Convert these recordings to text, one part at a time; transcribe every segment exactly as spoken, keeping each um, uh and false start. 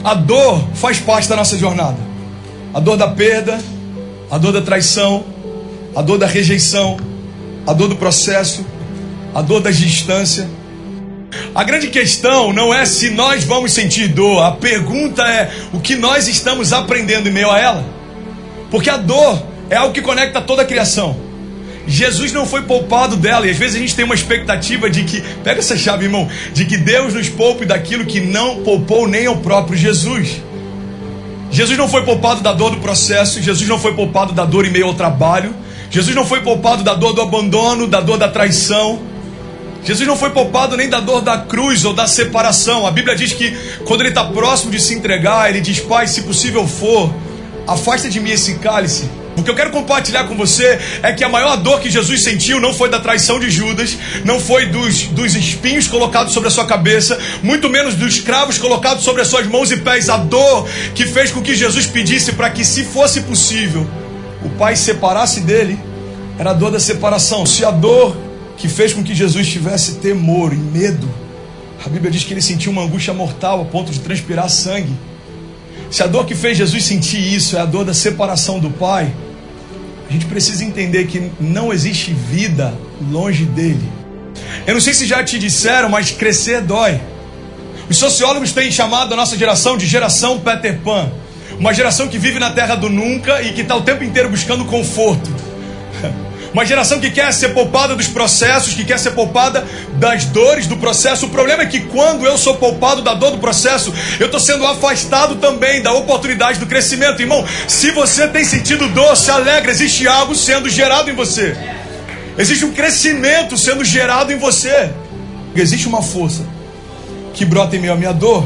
A dor faz parte da nossa jornada. A dor da perda, a dor da traição, a dor da rejeição, a dor do processo, a dor da distância. A grande questão não é se nós vamos sentir dor. A pergunta é o que nós estamos aprendendo em meio a ela. Porque a dor é algo que conecta toda a criação. Jesus não foi poupado dela. E às vezes a gente tem uma expectativa de que, pega essa chave, irmão, de que Deus nos poupe daquilo que não poupou nem ao próprio Jesus. Jesus não foi poupado da dor do processo. Jesus não foi poupado da dor em meio ao trabalho. Jesus não foi poupado da dor do abandono, da dor da traição. Jesus não foi poupado nem da dor da cruz ou da separação. A Bíblia diz que quando ele está próximo de se entregar, ele diz: Pai, se possível for, afasta de mim esse cálice. O que eu quero compartilhar com você é que a maior dor que Jesus sentiu não foi da traição de Judas, não foi dos, dos espinhos colocados sobre a sua cabeça, muito menos dos cravos colocados sobre as suas mãos e pés. A dor que fez com que Jesus pedisse para que, se fosse possível, o Pai separasse dele, era a dor da separação. Se a dor que fez com que Jesus tivesse temor e medo, a Bíblia diz que ele sentiu uma angústia mortal a ponto de transpirar sangue. Se a dor que fez Jesus sentir isso é a dor da separação do Pai, a gente precisa entender que não existe vida longe dele. Eu não sei se já te disseram, mas crescer dói. Os sociólogos têm chamado a nossa geração de geração Peter Pan. Uma geração que vive na terra do nunca e que está o tempo inteiro buscando conforto. Uma geração que quer ser poupada dos processos, que quer ser poupada das dores do processo. O problema é que quando eu sou poupado da dor do processo, eu estou sendo afastado também da oportunidade do crescimento. Irmão, se você tem sentido dor, se alegra, existe algo sendo gerado em você. Existe um crescimento sendo gerado em você. Existe uma força que brota em meio à minha dor.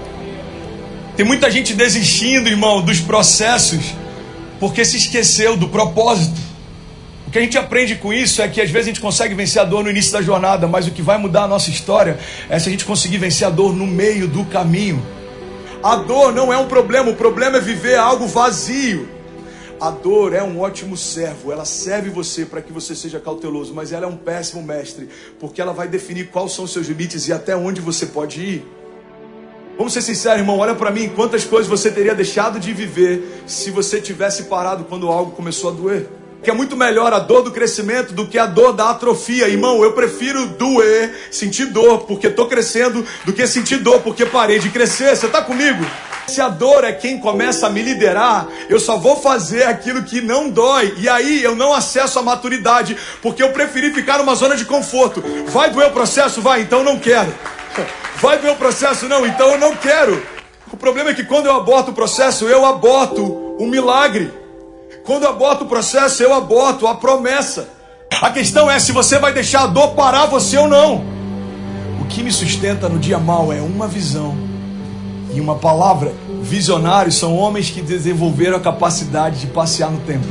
Tem muita gente desistindo, irmão, dos processos, porque se esqueceu do propósito. O que a gente aprende com isso é que às vezes a gente consegue vencer a dor no início da jornada, mas o que vai mudar a nossa história é se a gente conseguir vencer a dor no meio do caminho. A dor não é um problema, o problema é viver algo vazio. A dor é um ótimo servo, ela serve você para que você seja cauteloso, mas ela é um péssimo mestre, porque ela vai definir quais são os seus limites e até onde você pode ir. Vamos ser sinceros, irmão, olha para mim, quantas coisas você teria deixado de viver se você tivesse parado quando algo começou a doer. Que é muito melhor a dor do crescimento do que a dor da atrofia. Irmão, eu prefiro doer, sentir dor porque estou crescendo, do que sentir dor porque parei de crescer. Você está comigo? Se a dor é quem começa a me liderar, eu só vou fazer aquilo que não dói. E aí eu não acesso a maturidade, porque eu preferi ficar numa zona de conforto. Vai doer o processo? Vai, então não quero. Vai doer o processo? Não, então eu não quero. O problema é que quando eu aborto o processo, eu aborto um milagre. Quando eu aborto o processo, eu aborto a promessa. A questão é se você vai deixar a dor parar você ou não. O que me sustenta no dia mau é uma visão e uma palavra. Visionários são homens que desenvolveram a capacidade de passear no tempo.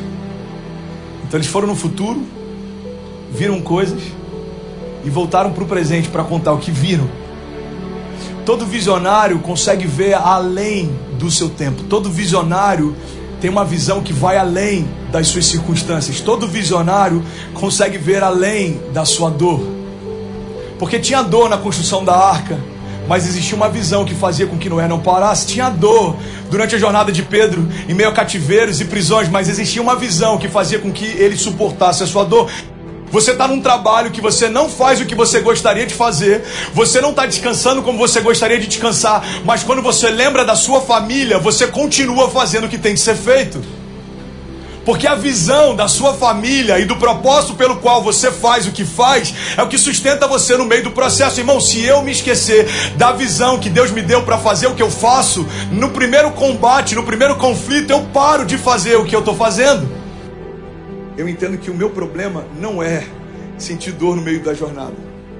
Então eles foram no futuro, viram coisas e voltaram para o presente para contar o que viram. Todo visionário consegue ver além do seu tempo. Todo visionário tem uma visão que vai além das suas circunstâncias. Todo visionário consegue ver além da sua dor. Porque tinha dor na construção da arca, mas existia uma visão que fazia com que Noé não parasse. Tinha dor durante a jornada de Pedro, em meio a cativeiros e prisões, mas existia uma visão que fazia com que ele suportasse a sua dor. Você está num trabalho que você não faz o que você gostaria de fazer, você não está descansando como você gostaria de descansar, mas quando você lembra da sua família, você continua fazendo o que tem que ser feito. Porque a visão da sua família e do propósito pelo qual você faz o que faz é o que sustenta você no meio do processo. Irmão, se eu me esquecer da visão que Deus me deu para fazer o que eu faço, no primeiro combate, no primeiro conflito, eu paro de fazer o que eu estou fazendo. Eu entendo que o meu problema não é sentir dor no meio da jornada.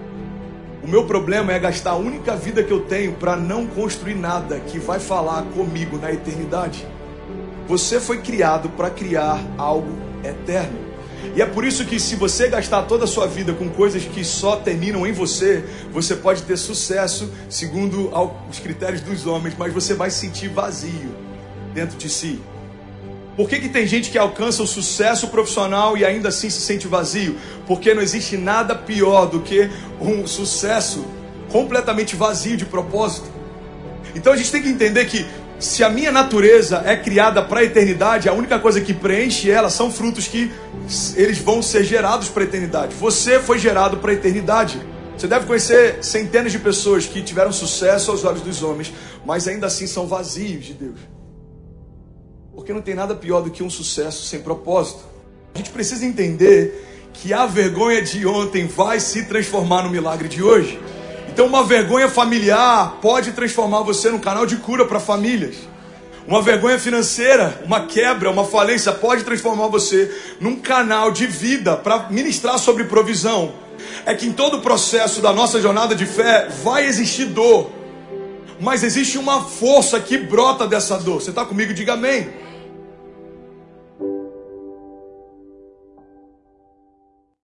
O meu problema é gastar a única vida que eu tenho para não construir nada que vai falar comigo na eternidade. Você foi criado para criar algo eterno. E é por isso que se você gastar toda a sua vida com coisas que só terminam em você, você pode ter sucesso segundo os critérios dos homens, mas você vai se sentir vazio dentro de si. Por que que tem gente que alcança o sucesso profissional e ainda assim se sente vazio? Porque não existe nada pior do que um sucesso completamente vazio de propósito. Então a gente tem que entender que se a minha natureza é criada para a eternidade, a única coisa que preenche ela são frutos que eles vão ser gerados para a eternidade. Você foi gerado para a eternidade. Você deve conhecer centenas de pessoas que tiveram sucesso aos olhos dos homens, mas ainda assim são vazios de Deus. Porque não tem nada pior do que um sucesso sem propósito. A gente precisa entender que a vergonha de ontem vai se transformar no milagre de hoje. Então uma vergonha familiar pode transformar você num canal de cura para famílias. Uma vergonha financeira, uma quebra, uma falência pode transformar você num canal de vida para ministrar sobre provisão. É que em todo o processo da nossa jornada de fé vai existir dor, mas existe uma força que brota dessa dor. Você está comigo? Diga amém.